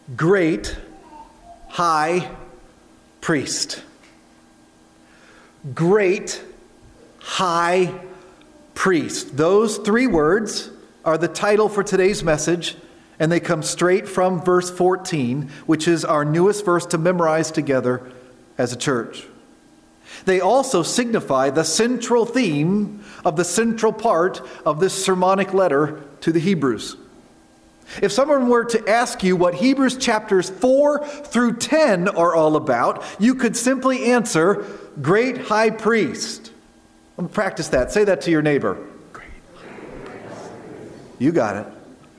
great high priest. Great high priest. Those three words are the title for today's message, and they come straight from verse 14, which is our newest verse to memorize together as a church. They also signify the central theme of the central part of this sermonic letter to the Hebrews. If someone were to ask you what Hebrews chapters 4 through 10 are all about, you could simply answer, Great High Priest. Practice that. Say that to your neighbor. You got it.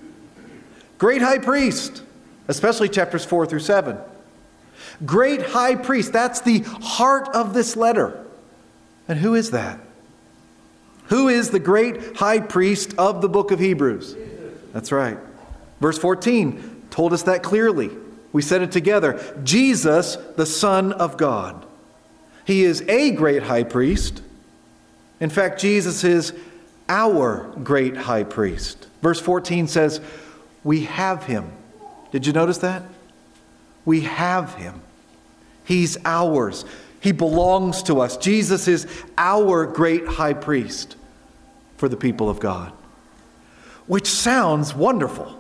Great High Priest, especially chapters 4 through 7. Great High Priest, that's the heart of this letter. And who is that? Who is the great high priest of the book of Hebrews? That's right. Verse 14 told us that clearly. We said it together. Jesus, the Son of God. He is a great high priest. In fact, Jesus is our great high priest. Verse 14 says, we have him. Did you notice that? We have him. He's ours. He belongs to us. Jesus is our great high priest for the people of God. Which sounds wonderful.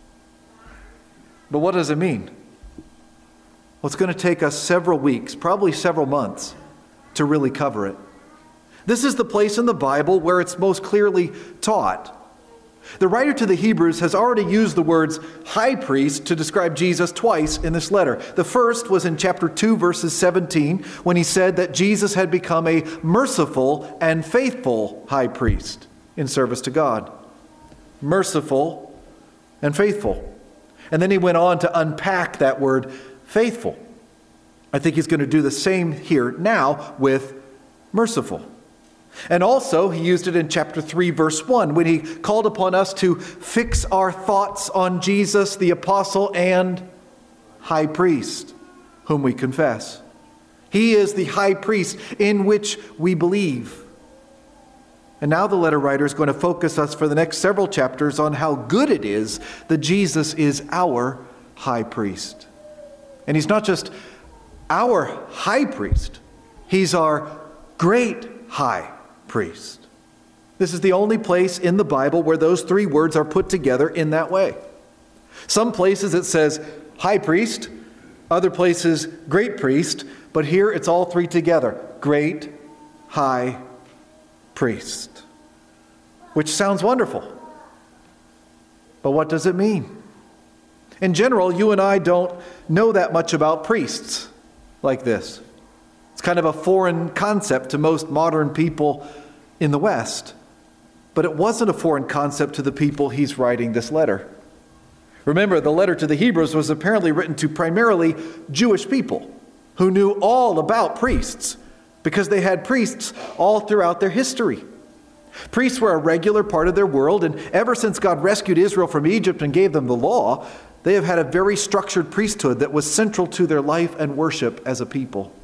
But what does it mean? Well, it's going to take us several weeks, probably several months, to really cover it. This is the place in the Bible where it's most clearly taught. The writer to the Hebrews has already used the words high priest to describe Jesus twice in this letter. The first was in chapter 2, verses 17, when he said that Jesus had become a merciful and faithful high priest in service to God. Merciful and faithful. And then he went on to unpack that word faithful. I think he's going to do the same here now with merciful. And also, he used it in chapter 3, verse 1, when he called upon us to fix our thoughts on Jesus, the apostle and high priest, whom we confess. He is the high priest in which we believe. And now the letter writer is going to focus us for the next several chapters on how good it is that Jesus is our high priest. And he's not just our high priest, he's our great high priest. This is the only place in the Bible where those three words are put together in that way. Some places it says high priest, other places great priest, but here it's all three together. Great high priest. Which sounds wonderful. But what does it mean? In general, you and I don't know that much about priests like this. It's kind of a foreign concept to most modern people in the West. But it wasn't a foreign concept to the people he's writing this letter. Remember, the letter to the Hebrews was apparently written to primarily Jewish people who knew all about priests because they had priests all throughout their history. Priests were a regular part of their world, and ever since God rescued Israel from Egypt and gave them the law, they have had a very structured priesthood that was central to their life and worship as a people.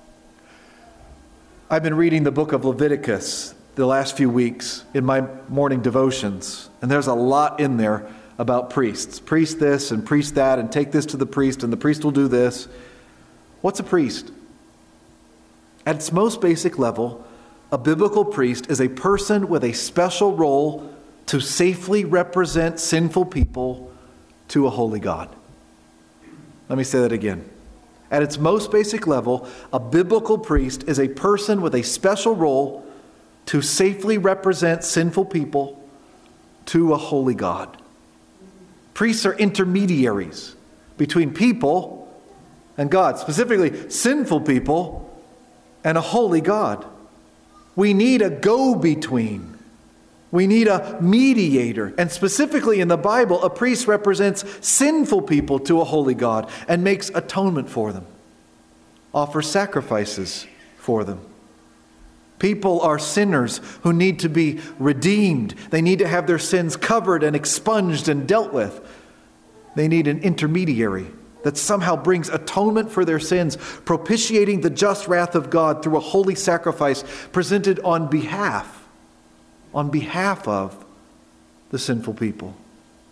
I've been reading the book of Leviticus the last few weeks in my morning devotions, and there's a lot in there about priests. Priest this and priest that, and take this to the priest, and the priest will do this. What's a priest? At its most basic level, a biblical priest is a person with a special role to safely represent sinful people to a holy God. Let me say that again. At its most basic level, a biblical priest is a person with a special role to safely represent sinful people to a holy God. Priests are intermediaries between people and God, specifically sinful people and a holy God. We need a go-between. We need a mediator. And specifically in the Bible, a priest represents sinful people to a holy God and makes atonement for them, offers sacrifices for them. People are sinners who need to be redeemed. They need to have their sins covered and expunged and dealt with. They need an intermediary that somehow brings atonement for their sins, propitiating the just wrath of God through a holy sacrifice presented on behalf of the sinful people.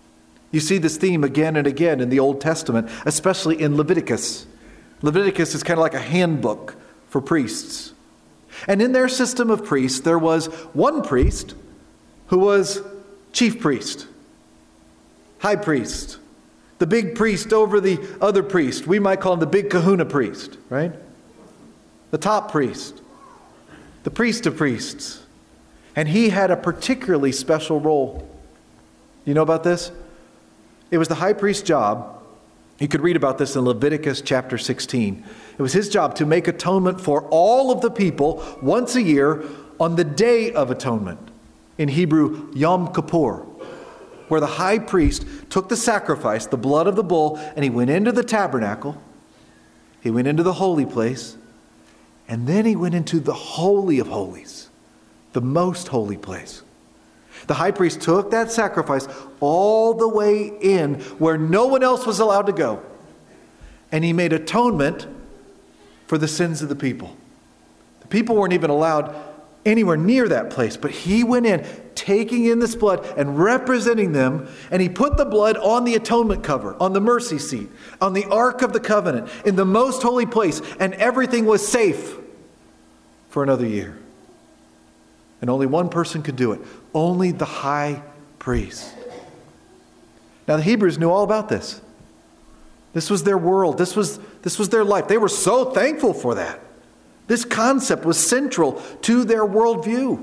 You see this theme again and again in the Old Testament, especially in Leviticus. Leviticus is kind of like a handbook for priests. And in their system of priests, there was one priest who was chief priest, high priest, the big priest over the other priest. We might call him the big kahuna priest, right? The top priest, the priest of priests. And he had a particularly special role. You know about this? It was the high priest's job. You could read about this in Leviticus chapter 16. It was his job to make atonement for all of the people once a year on the Day of Atonement. In Hebrew, Yom Kippur, where the high priest took the sacrifice, the blood of the bull, and he went into the tabernacle. He went into the holy place. And then he went into the Holy of Holies, the most holy place. The high priest took that sacrifice all the way in where no one else was allowed to go. And he made atonement for the sins of the people. The people weren't even allowed anywhere near that place, but he went in, taking in this blood and representing them, and he put the blood on the atonement cover, on the mercy seat, on the Ark of the Covenant, in the most holy place, and everything was safe for another year. And only one person could do it. Only the high priest. Now the Hebrews knew all about this. This was their world. This was their life. They were so thankful for that. This concept was central to their worldview.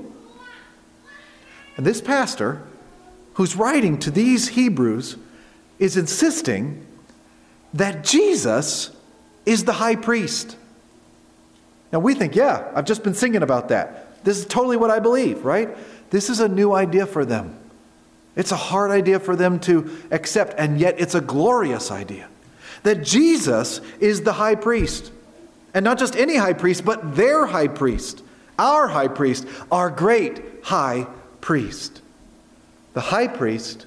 And this pastor, who's writing to these Hebrews, is insisting that Jesus is the high priest. Now we think, yeah, I've just been singing about that. This is totally what I believe, right? This is a new idea for them. It's a hard idea for them to accept, and yet it's a glorious idea. That Jesus is the high priest. And not just any high priest, but their high priest. Our high priest. Our great high priest. The high priest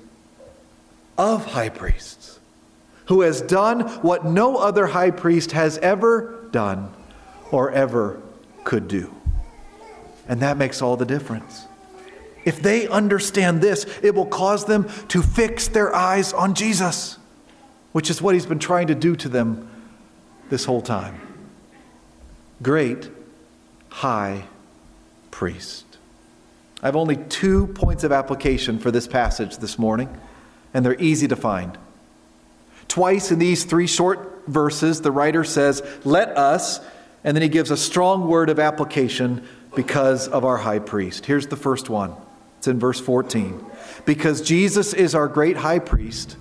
of high priests. Who has done what no other high priest has ever done or ever could do. And that makes all the difference. If they understand this, it will cause them to fix their eyes on Jesus, which is what he's been trying to do to them this whole time. Great high priest. I have only 2 points of application for this passage this morning, and they're easy to find. Twice in these 3 short verses, the writer says, "Let us," and then he gives a strong word of application because of our high priest. Here's the first one. It's in verse 14. Because Jesus is our great high priest,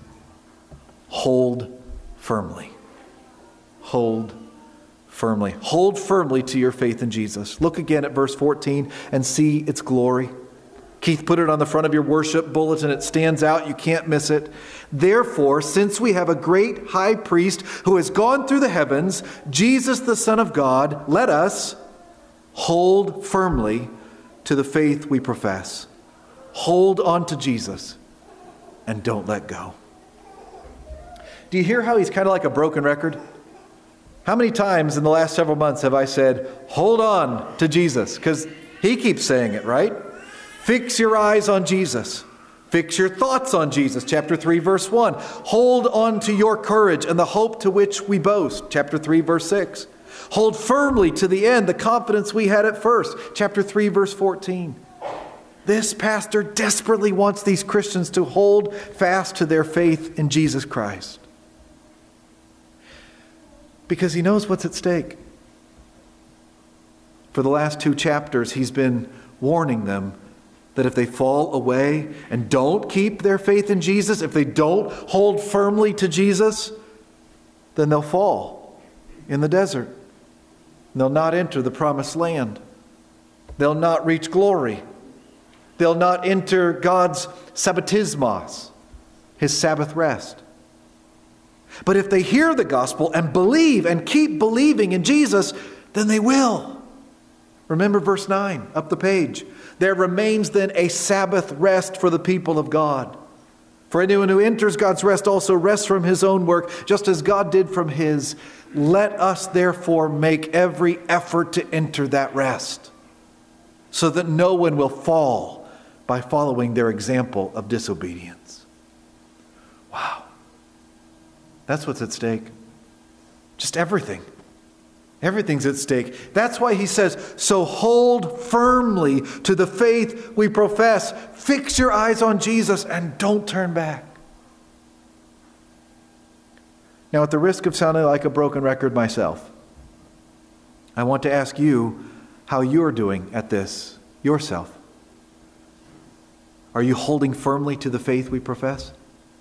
hold firmly. Hold firmly. Hold firmly to your faith in Jesus. Look again at verse 14 and see its glory. Keith put it on the front of your worship bulletin. It stands out. You can't miss it. Therefore, since we have a great high priest who has gone through the heavens, Jesus the Son of God, let us hold firmly to the faith we profess. Hold on to Jesus and don't let go. Do you hear how he's kind of like a broken record? How many times in the last several months have I said, hold on to Jesus? Because he keeps saying it, right? Fix your eyes on Jesus. Fix your thoughts on Jesus. Chapter 3, verse 1. Hold on to your courage and the hope to which we boast. Chapter 3, verse 6. Hold firmly to the end the confidence we had at first. Chapter 3, verse 14. This pastor desperately wants these Christians to hold fast to their faith in Jesus Christ. Because he knows what's at stake. For the last 2 chapters, he's been warning them that if they fall away and don't keep their faith in Jesus, if they don't hold firmly to Jesus, then they'll fall in the desert. They'll not enter the promised land. They'll not reach glory. They'll not enter God's sabbatismos, his Sabbath rest. But if they hear the gospel and believe and keep believing in Jesus, then they will. Remember verse 9, up the page. There remains then a Sabbath rest for the people of God. For anyone who enters God's rest also rests from his own work, just as God did from his. Let us therefore make every effort to enter that rest, so that no one will fall by following their example of disobedience. Wow. That's what's at stake. Just everything. Everything's at stake. That's why he says, so hold firmly to the faith we profess. Fix your eyes on Jesus and don't turn back. Now, at the risk of sounding like a broken record myself, I want to ask you how you're doing at this yourself. Are you holding firmly to the faith we profess?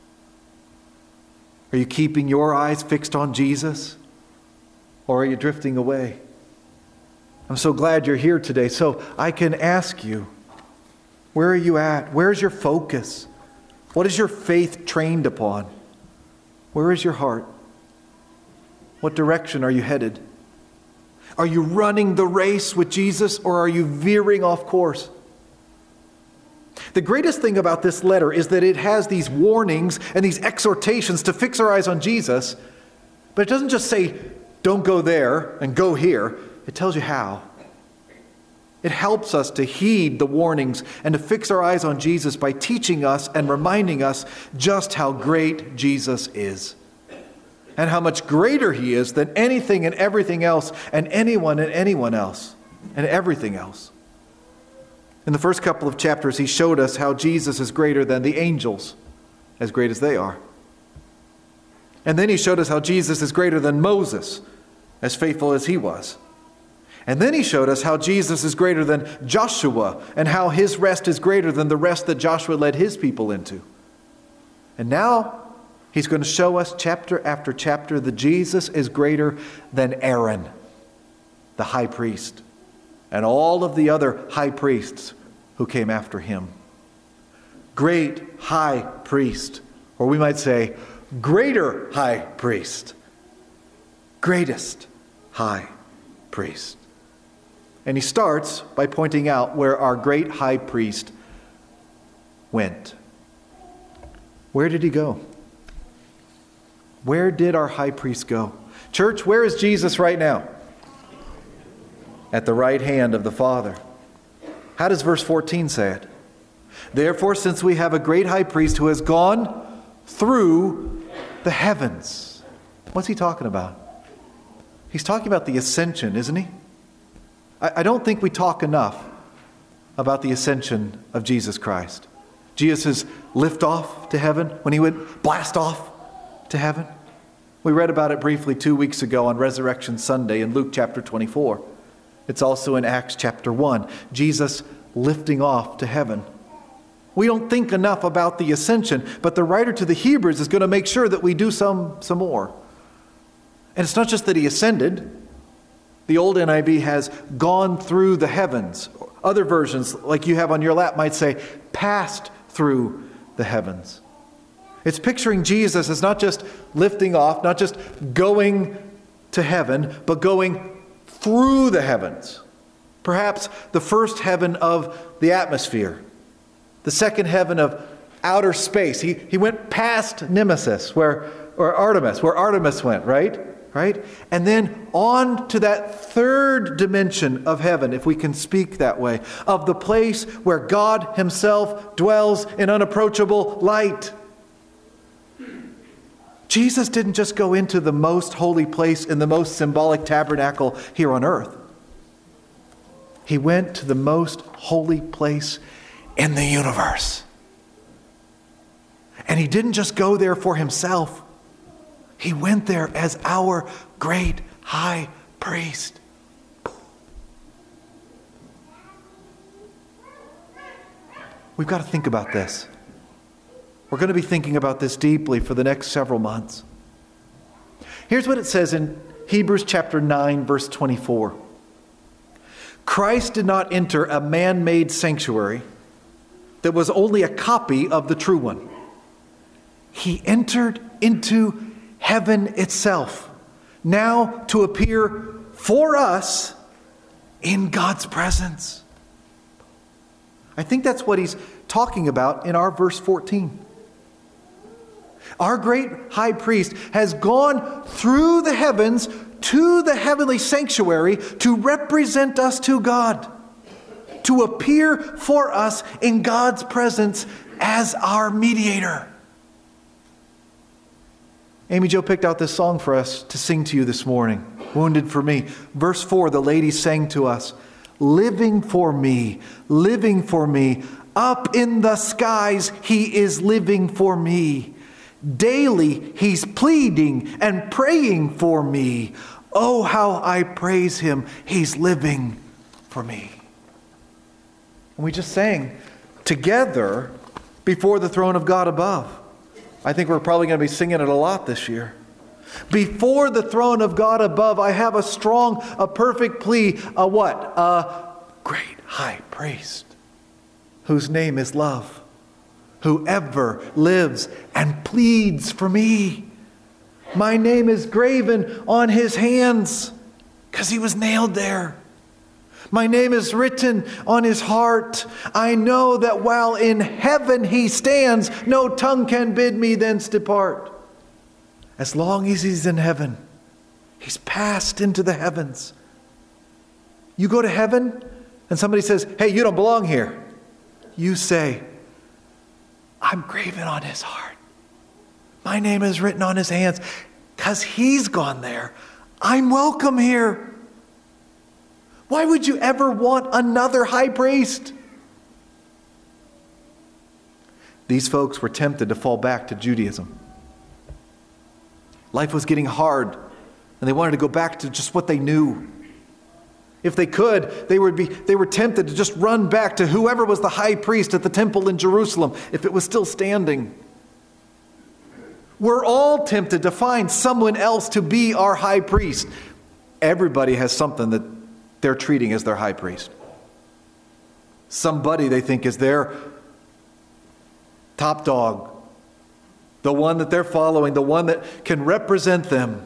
Are you keeping your eyes fixed on Jesus? Or are you drifting away? I'm so glad you're here today, so I can ask you, where are you at? Where's your focus? What is your faith trained upon? Where is your heart? What direction are you headed? Are you running the race with Jesus, or are you veering off course? The greatest thing about this letter is that it has these warnings and these exhortations to fix our eyes on Jesus, but it doesn't just say, don't go there and go here. It tells you how. It helps us to heed the warnings and to fix our eyes on Jesus by teaching us and reminding us just how great Jesus is. And how much greater he is than anything and everything else and anyone and anyone else and everything else. In the first couple of chapters, he showed us how Jesus is greater than the angels, as great as they are. And then he showed us how Jesus is greater than Moses, as faithful as he was. And then he showed us how Jesus is greater than Joshua, and how his rest is greater than the rest that Joshua led his people into. And now he's going to show us chapter after chapter that Jesus is greater than Aaron, the high priest, and all of the other high priests who came after him. Great high priest, or we might say, greater high priest. Greatest high priest. And he starts by pointing out where our great high priest went. Where did he go? Where did our high priest go? Church, where is Jesus right now? At the right hand of the Father. How does verse 14 say it? Therefore, since we have a great high priest who has gone through the heavens. What's he talking about? He's talking about the ascension, isn't he? I don't think we talk enough about the ascension of Jesus Christ. Jesus' lift off to heaven, when he went blast off to heaven. We read about it briefly 2 weeks ago on Resurrection Sunday in Luke chapter 24. It's also in Acts chapter 1. Jesus lifting off to heaven. We don't think enough about the ascension, but the writer to the Hebrews is going to make sure that we do some more. And it's not just that he ascended. The old NIV has gone through the heavens. Other versions, like you have on your lap, might say passed through the heavens. It's picturing Jesus as not just lifting off, not just going to heaven, but going through the heavens. Perhaps the first heaven of the atmosphere. The second heaven of outer space. He went past Nemesis, where Artemis went, right? And then on to that third dimension of heaven, if we can speak that way, of the place where God himself dwells in unapproachable light. Jesus didn't just go into the most holy place in the most symbolic tabernacle here on earth. He went to the most holy place in the universe. And he didn't just go there for himself. He went there as our great high priest. We've got to think about this. We're going to be thinking about this deeply for the next several months. Here's what it says in Hebrews chapter 9, verse 24. Christ did not enter a man-made sanctuary that was only a copy of the true one. He entered into heaven itself, now to appear for us in God's presence. I think that's what he's talking about in our verse 14. Our great high priest has gone through the heavens to the heavenly sanctuary to represent us to God, to appear for us in God's presence as our mediator. Amy Jo picked out this song for us to sing to you this morning. Wounded for Me. Verse 4, the lady sang to us, living for me, up in the skies, he is living for me. Daily, he's pleading and praying for me. Oh, how I praise him, he's living for me. And we just sang together before the throne of God above. I think we're probably going to be singing it a lot this year. Before the throne of God above, I have a perfect plea. A great high priest, whose name is love, who ever lives and pleads for me. My name is graven on his hands because he was nailed there. My name is written on his heart. I know that while in heaven he stands, no tongue can bid me thence depart. As long as he's in heaven, he's passed into the heavens. You go to heaven and somebody says, hey, you don't belong here. You say, I'm graven on his heart. My name is written on his hands because he's gone there. I'm welcome here. Why would you ever want another high priest? These folks were tempted to fall back to Judaism. Life was getting hard, and they wanted to go back to just what they knew. If they could, they were tempted to just run back to whoever was the high priest at the temple in Jerusalem, if it was still standing. We're all tempted to find someone else to be our high priest. Everybody has something that they're treating as their high priest. Somebody they think is their top dog, the one that they're following, the one that can represent them.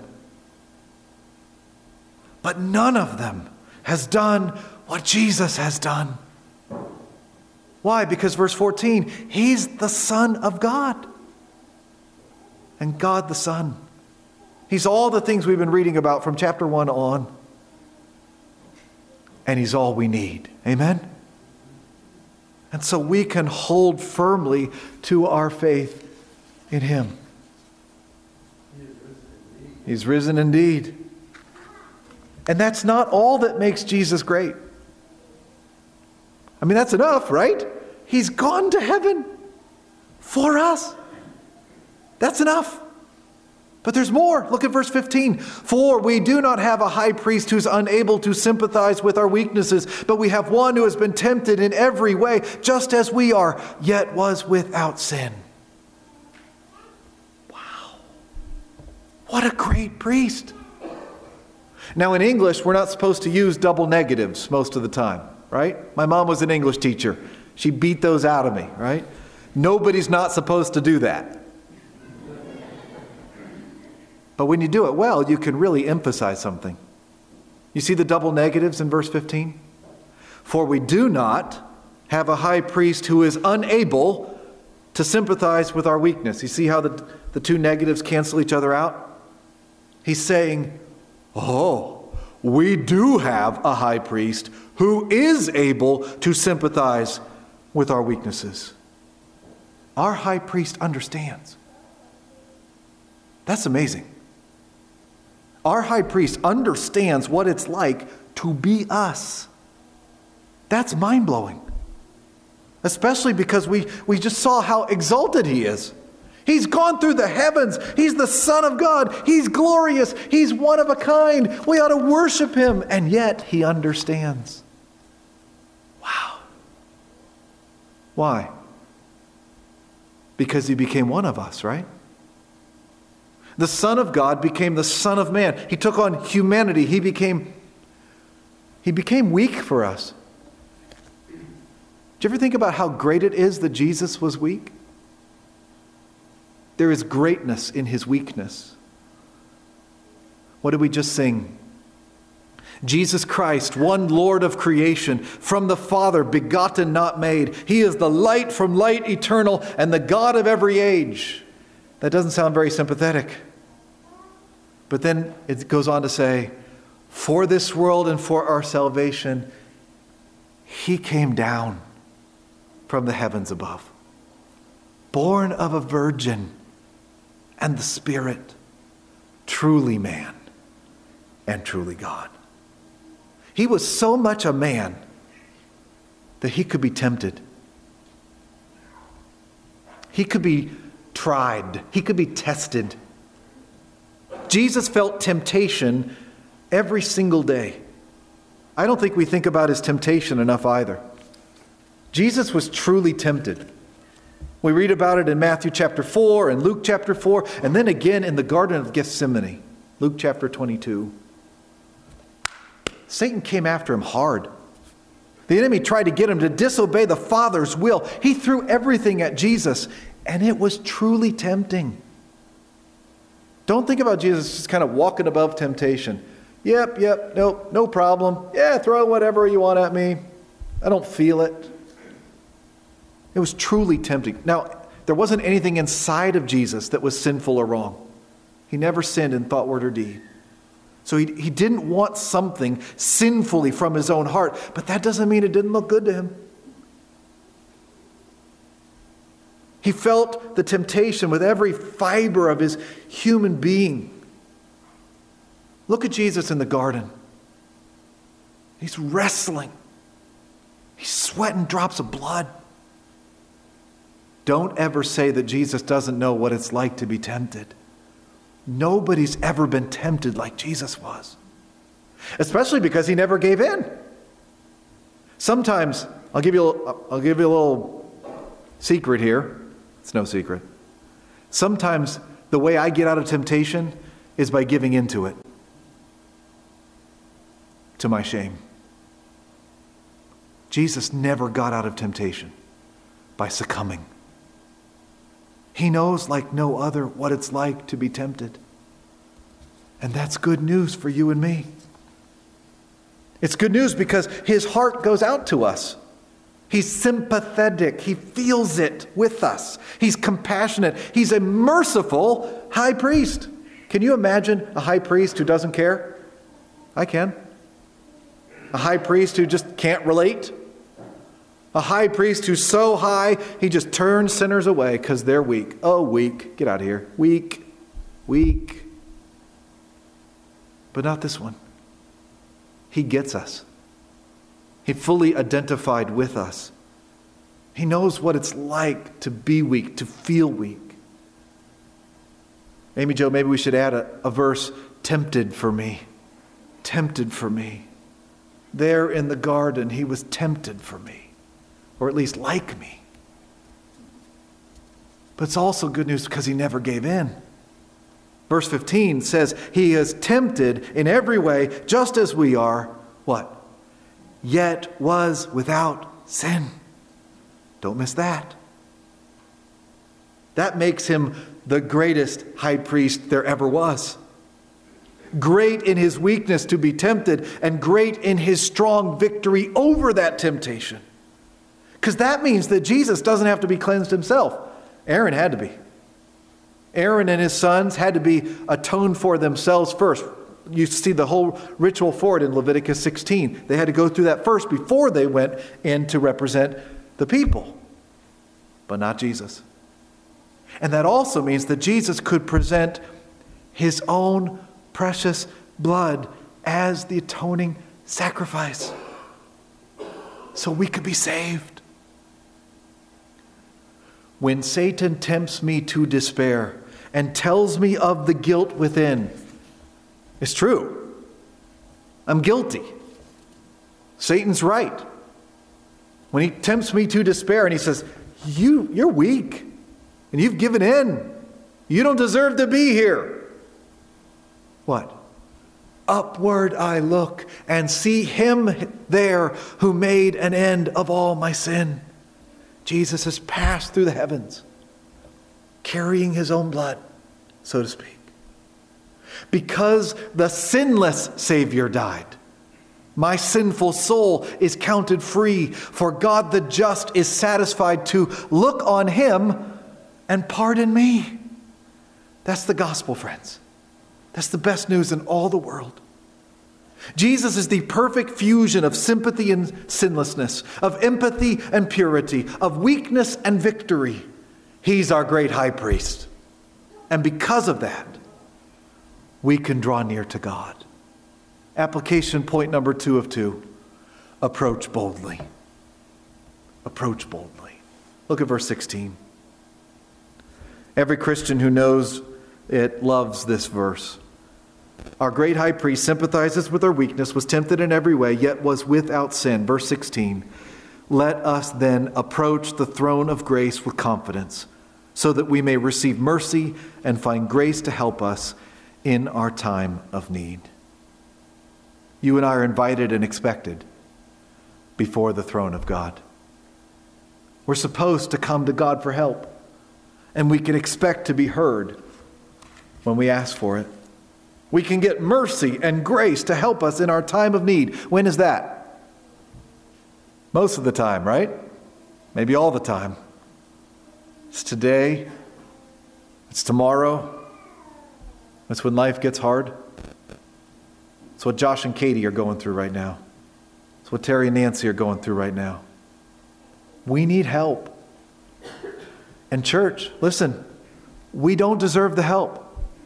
But none of them has done what Jesus has done. Why? Because verse 14, he's the Son of God. And God the Son. He's all the things we've been reading about from chapter 1 on. And he's all we need. Amen? And so we can hold firmly to our faith in him. He's risen indeed. And that's not all that makes Jesus great. I mean, that's enough, right? He's gone to heaven for us. That's enough. But there's more. Look at verse 15. For we do not have a high priest who's unable to sympathize with our weaknesses, but we have one who has been tempted in every way, just as we are, yet was without sin. Wow. What a great priest. Now in English, we're not supposed to use double negatives most of the time, right? My mom was an English teacher. She beat those out of me, right? Nobody's not supposed to do that. But when you do it well, you can really emphasize something. You see the double negatives in verse 15? For we do not have a high priest who is unable to sympathize with our weakness. You see how the two negatives cancel each other out? He's saying, we do have a high priest who is able to sympathize with our weaknesses. Our high priest understands. That's amazing. Our high priest understands what it's like to be us. That's mind-blowing. Especially because we just saw how exalted he is. He's gone through the heavens. He's the Son of God. He's glorious. He's one of a kind. We ought to worship him. And yet he understands. Wow. Why? Because he became one of us, right? The Son of God became the Son of Man. He took on humanity. He became weak for us. Do you ever think about how great it is that Jesus was weak? There is greatness in his weakness. What did we just sing? Jesus Christ, one Lord of creation, from the Father, begotten, not made. He is the light from light eternal and the God of every age. That doesn't sound very sympathetic. But then it goes on to say, for this world and for our salvation, he came down from the heavens above, born of a virgin and the Spirit. truly man and truly God. He was so much a man that he could be tempted. He could be tried. He could be tested. Jesus felt temptation every single day. I don't think we think about his temptation enough either. Jesus was truly tempted. We read about it in Matthew chapter 4 and Luke chapter 4, and then again in the Garden of Gethsemane, Luke chapter 22. Satan came after him hard. The enemy tried to get him to disobey the Father's will. He threw everything at Jesus, and it was truly tempting. Don't think about Jesus just kind of walking above temptation. Yep, nope, no problem. Yeah, throw whatever you want at me. I don't feel it. It was truly tempting. Now, there wasn't anything inside of Jesus that was sinful or wrong. He never sinned in thought, word, or deed. So he didn't want something sinfully from his own heart, but that doesn't mean it didn't look good to him. He felt the temptation with every fiber of his human being. Look at Jesus in the garden. He's wrestling. He's sweating drops of blood. Don't ever say that Jesus doesn't know what it's like to be tempted. Nobody's ever been tempted like Jesus was. Especially because he never gave in. Sometimes, I'll give you a little secret here. It's no secret. Sometimes the way I get out of temptation is by giving into it. To my shame. Jesus never got out of temptation by succumbing. He knows like no other what it's like to be tempted. And that's good news for you and me. It's good news because his heart goes out to us. He's sympathetic. He feels it with us. He's compassionate. He's a merciful high priest. Can you imagine a high priest who doesn't care? I can. A high priest who just can't relate. A high priest who's so high, he just turns sinners away because they're weak. Oh, weak. Get out of here. Weak. But not this one. He gets us. He fully identified with us. He knows what it's like to be weak, to feel weak. Amy Jo, maybe we should add a verse, tempted for me. Tempted for me. There in the garden, he was tempted for me. Or at least like me. But it's also good news because he never gave in. Verse 15 says, he is tempted in every way, just as we are, what? Yet was without sin. Don't miss that. That makes him the greatest high priest there ever was. Great in his weakness to be tempted, and great in his strong victory over that temptation. Because that means that Jesus doesn't have to be cleansed himself. Aaron had to be. Aaron and his sons had to be atoned for themselves first. You see the whole ritual for it in Leviticus 16. They had to go through that first before they went in to represent the people. But not Jesus. And that also means that Jesus could present his own precious blood as the atoning sacrifice. So we could be saved. When Satan tempts me to despair and tells me of the guilt within, it's true. I'm guilty. Satan's right. When he tempts me to despair and he says, you're weak and you've given in. You don't deserve to be here. What? Upward I look and see him there who made an end of all my sin. Jesus has passed through the heavens, carrying his own blood, so to speak. Because the sinless Savior died, my sinful soul is counted free, for God the just is satisfied to look on him and pardon me. That's the gospel, friends. That's the best news in all the world. Jesus is the perfect fusion of sympathy and sinlessness, of empathy and purity, of weakness and victory. He's our great high priest. And because of that, we can draw near to God. Application point number 2 of 2. Approach boldly. Approach boldly. Look at verse 16. Every Christian who knows it loves this verse. Our great high priest sympathizes with our weakness, was tempted in every way, yet was without sin. Verse 16. Let us then approach the throne of grace with confidence, so that we may receive mercy and find grace to help us in our time of need. You and I are invited and expected before the throne of God. We're supposed to come to God for help, and we can expect to be heard when we ask for it. We can get mercy and grace to help us in our time of need. When is that? Most of the time, right? Maybe all the time. It's today. It's tomorrow. It's when life gets hard. It's what Josh and Katie are going through right now. It's what Terry and Nancy are going through right now. We need help. And church, listen, we don't deserve the help.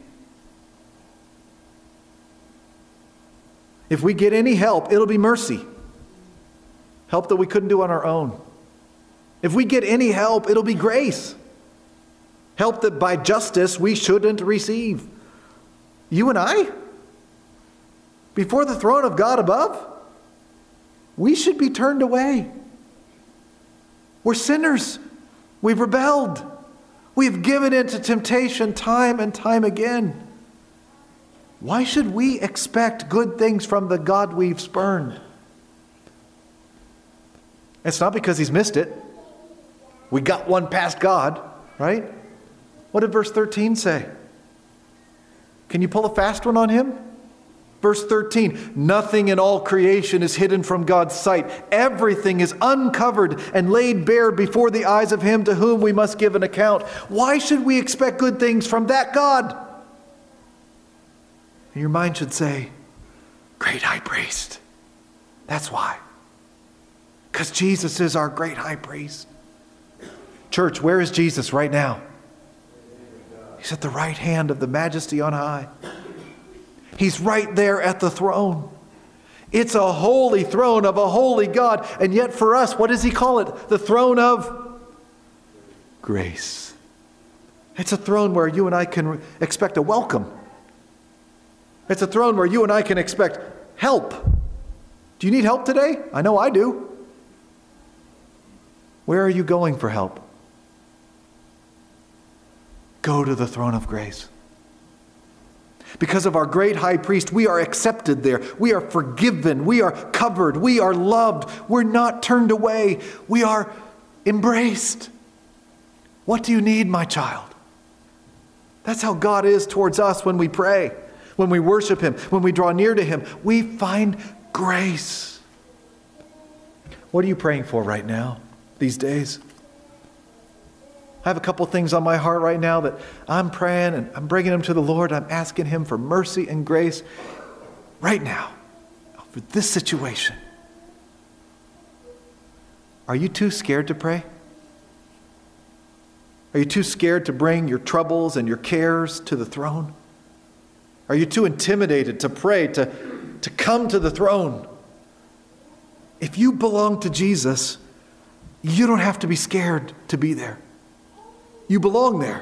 If we get any help, it'll be mercy. Help that we couldn't do on our own. If we get any help, it'll be grace. Help that by justice we shouldn't receive. You and I, before the throne of God above, we should be turned away. We're sinners. We've rebelled. We've given in to temptation time and time again. Why should we expect good things from the God we've spurned? It's not because he's missed it. We got one past God, right? What did verse 13 say? Can you pull a fast one on him? Verse 13, nothing in all creation is hidden from God's sight. Everything is uncovered and laid bare before the eyes of him to whom we must give an account. Why should we expect good things from that God? And your mind should say, great high priest. That's why. Because Jesus is our great high priest. Church, where is Jesus right now? He's at the right hand of the Majesty on high. He's right there at the throne. It's a holy throne of a holy God. And yet for us, what does he call it? The throne of grace. It's a throne where you and I can expect a welcome. It's a throne where you and I can expect help. Do you need help today? I know I do. Where are you going for help? Go to the throne of grace. Because of our great high priest, we are accepted there. We are forgiven. We are covered. We are loved. We're not turned away. We are embraced. What do you need, my child? That's how God is towards us when we pray, when we worship him, when we draw near to him. We find grace. What are you praying for right now, these days? I have a couple things on my heart right now that I'm praying and I'm bringing them to the Lord. I'm asking him for mercy and grace right now for this situation. Are you too scared to pray? Are you too scared to bring your troubles and your cares to the throne? Are you too intimidated to pray, to come to the throne? If you belong to Jesus, you don't have to be scared to be there. You belong there.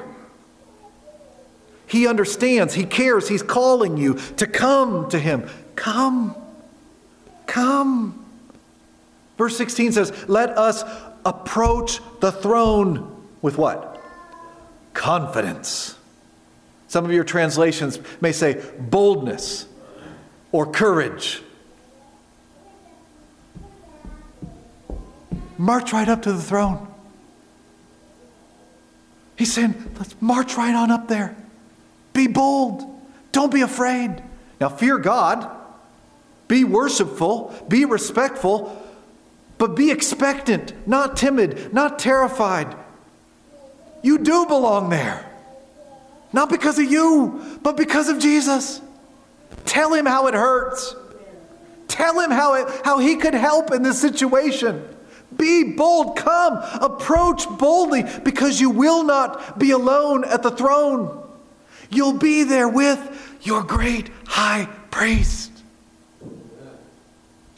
He understands. He cares. He's calling you to come to him. Come. Come. Verse 16 says, let us approach the throne with what? Confidence. Some of your translations may say boldness or courage. March right up to the throne. He's saying, let's march right on up there. Be bold. Don't be afraid. Now, fear God. Be worshipful. Be respectful. But be expectant, not timid, not terrified. You do belong there. Not because of you, but because of Jesus. Tell him how it hurts. Tell him how he could help in this situation. Be bold. Come. Approach boldly because you will not be alone at the throne. You'll be there with your great high priest.